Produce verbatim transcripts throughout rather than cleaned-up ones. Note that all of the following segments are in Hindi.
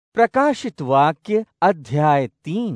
प्रकाशित वाक्य अध्याय तीन।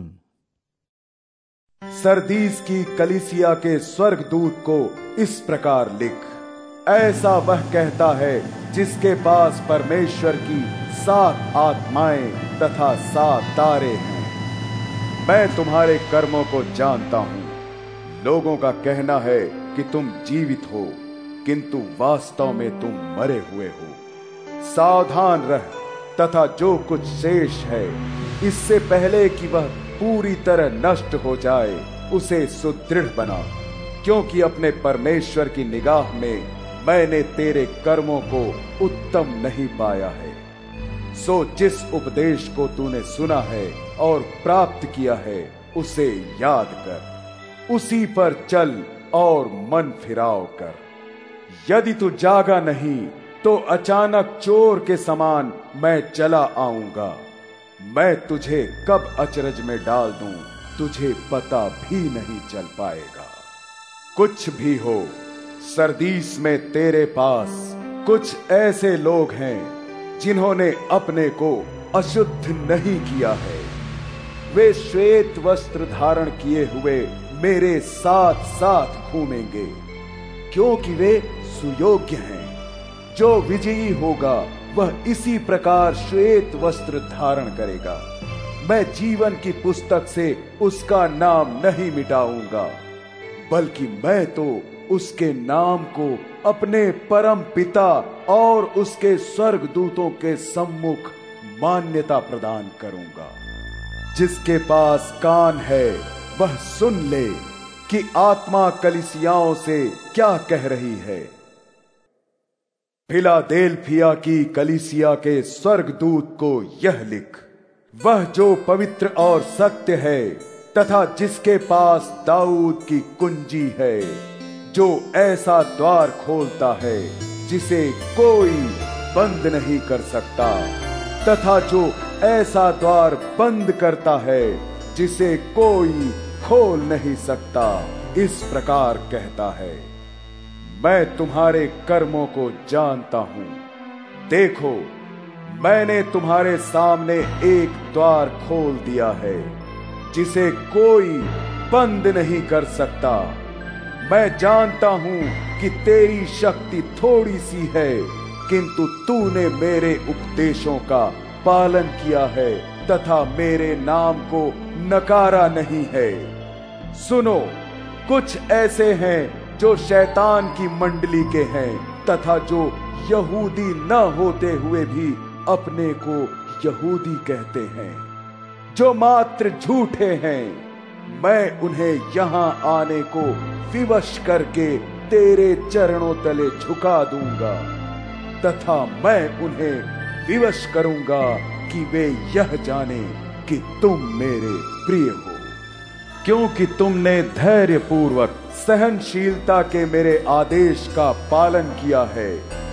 सरदीस की कलीसिया के स्वर्गदूत को इस प्रकार लिख, ऐसा वह कहता है जिसके पास परमेश्वर की सात आत्माएं तथा सात तारे हैं। मैं तुम्हारे कर्मों को जानता हूं। लोगों का कहना है कि तुम जीवित हो, किंतु वास्तव में तुम मरे हुए हो। सावधान रह तथा जो कुछ शेष है, इससे पहले कि वह पूरी तरह नष्ट हो जाए, उसे सुदृढ़ बना, क्योंकि अपने परमेश्वर की निगाह में मैंने तेरे कर्मों को उत्तम नहीं पाया है। सो जिस उपदेश को तूने सुना है और प्राप्त किया है, उसे याद कर, उसी पर चल और मन फिराव कर। यदि तू जागा नहीं तो अचानक चोर के समान मैं चला आऊंगा। मैं तुझे कब अचरज में डाल दूं, तुझे पता भी नहीं चल पाएगा। कुछ भी हो, सरदीस में तेरे पास कुछ ऐसे लोग हैं जिन्होंने अपने को अशुद्ध नहीं किया है। वे श्वेत वस्त्र धारण किए हुए मेरे साथ साथ घूमेंगे, क्योंकि वे सुयोग्य हैं। जो विजयी होगा वह इसी प्रकार श्वेत वस्त्र धारण करेगा। मैं जीवन की पुस्तक से उसका नाम नहीं मिटाऊंगा, बल्कि मैं तो उसके नाम को अपने परम पिता और उसके स्वर्गदूतों के सम्मुख मान्यता प्रदान करूंगा। जिसके पास कान है वह सुन ले कि आत्मा कलीसियाओं से क्या कह रही है। फिलाडेल्फिया की कलीसिया के स्वर्गदूत को यह लिख, वह जो पवित्र और सत्य है तथा जिसके पास दाऊद की कुंजी है, जो ऐसा द्वार खोलता है जिसे कोई बंद नहीं कर सकता, तथा जो ऐसा द्वार बंद करता है जिसे कोई खोल नहीं सकता, इस प्रकार कहता है, मैं तुम्हारे कर्मों को जानता हूं। देखो, मैंने तुम्हारे सामने एक द्वार खोल दिया है जिसे कोई बंद नहीं कर सकता। मैं जानता हूं कि तेरी शक्ति थोड़ी सी है, किंतु तूने मेरे उपदेशों का पालन किया है तथा मेरे नाम को नकारा नहीं है। सुनो, कुछ ऐसे हैं जो शैतान की मंडली के हैं तथा जो यहूदी न होते हुए भी अपने को यहूदी कहते हैं, जो मात्र झूठे हैं। मैं उन्हें यहां आने को विवश करके तेरे चरणों तले झुका दूंगा, तथा मैं उन्हें विवश करूंगा कि वे यह जाने कि तुम मेरे प्रिय हो, क्योंकि तुमने धैर्य पूर्वक सहनशीलता के मेरे आदेश का पालन किया है।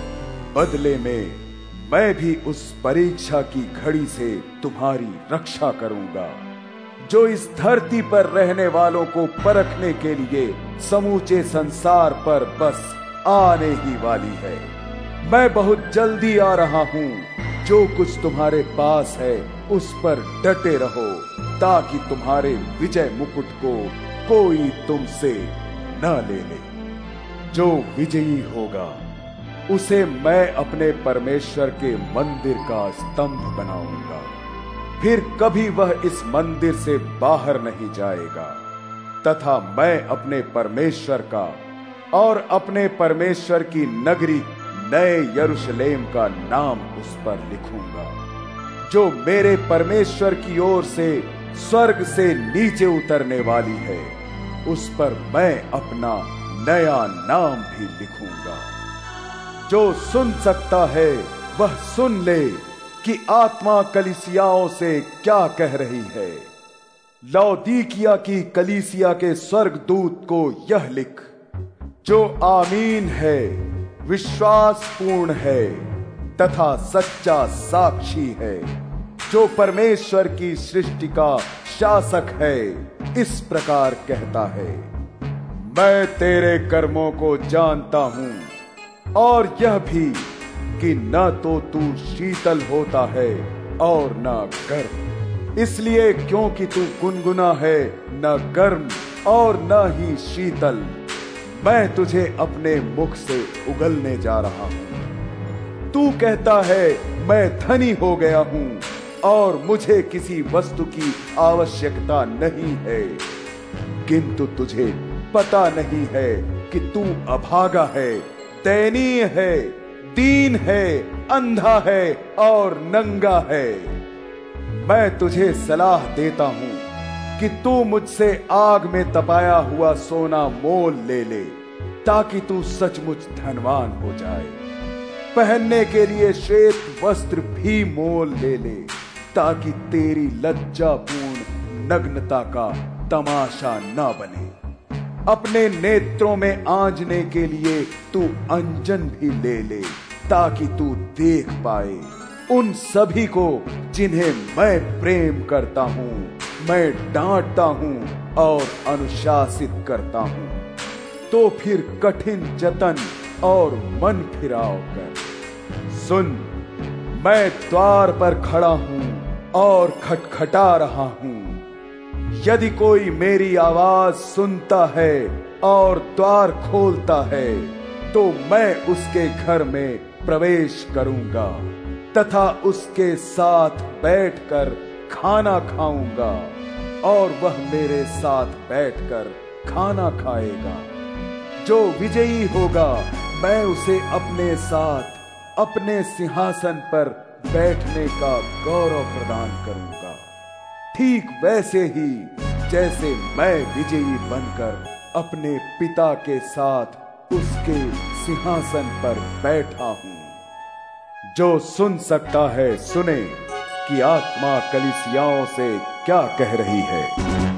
बदले में मैं भी उस परीक्षा की घड़ी से तुम्हारी रक्षा करूंगा, जो इस धरती पर रहने वालों को परखने के लिए समूचे संसार पर बस आने ही वाली है। मैं बहुत जल्दी आ रहा हूं। जो कुछ तुम्हारे पास है उस पर डटे रहो, ताकि तुम्हारे विजय मुकुट को कोई तुमसे न ले ले। जो विजयी होगा उसे मैं अपने परमेश्वर के मंदिर का स्तंभ बनाऊंगा। फिर कभी वह इस मंदिर से बाहर नहीं जाएगा, तथा मैं अपने परमेश्वर का और अपने परमेश्वर की नगरी नए यरूशलेम का नाम उस पर लिखूंगा, जो मेरे परमेश्वर की ओर से स्वर्ग से नीचे उतरने वाली है। उस पर मैं अपना नया नाम भी लिखूंगा। जो सुन सकता है वह सुन ले कि आत्मा कलीसियाओं से क्या कह रही है। लौदीकिया की कलीसिया के स्वर्गदूत को यह लिख, जो आमीन है, विश्वास पूर्ण है तथा सच्चा साक्षी है, जो परमेश्वर की सृष्टि का शासक है, इस प्रकार कहता है, मैं तेरे कर्मों को जानता हूं और यह भी कि न तो तू शीतल होता है और ना गर्म। इसलिए क्योंकि तू गुनगुना है, न गर्म और न ही शीतल, मैं तुझे अपने मुख से उगलने जा रहा हूं। तू कहता है मैं धनी हो गया हूं और मुझे किसी वस्तु की आवश्यकता नहीं है, किंतु तुझे पता नहीं है कि तू अभागा है, दयनीय है, दीन है, अंधा है और नंगा है। मैं तुझे सलाह देता हूं कि तू मुझसे आग में तपाया हुआ सोना मोल ले ले, ताकि तू सचमुच धनवान हो जाए। पहनने के लिए श्वेत वस्त्र भी मोल ले ले, ताकि तेरी लज्जापूर्ण नग्नता का तमाशा न बने। अपने नेत्रों में आंजने के लिए तू अंजन भी ले ले, ताकि तू देख पाए उन सभी को जिन्हें मैं प्रेम करता हूं, मैं डांटता हूं और अनुशासित करता हूं। तो फिर कठिन जतन और मन फिराव कर। सुन, मैं द्वार पर खड़ा हूं और खटखटा रहा हूं। यदि कोई मेरी आवाज सुनता है और द्वार खोलता है, तो मैं उसके घर में प्रवेश करूंगा तथा उसके साथ बैठकर खाना खाऊंगा और वह मेरे साथ बैठकर खाना खाएगा। जो विजयी होगा, मैं उसे अपने साथ अपने सिंहासन पर बैठने का गौरव प्रदान करूंगा, ठीक वैसे ही जैसे मैं विजयी बनकर अपने पिता के साथ उसके सिंहासन पर बैठा हूं। जो सुन सकता है सुने कि आत्मा कलीसियाओं से क्या कह रही है।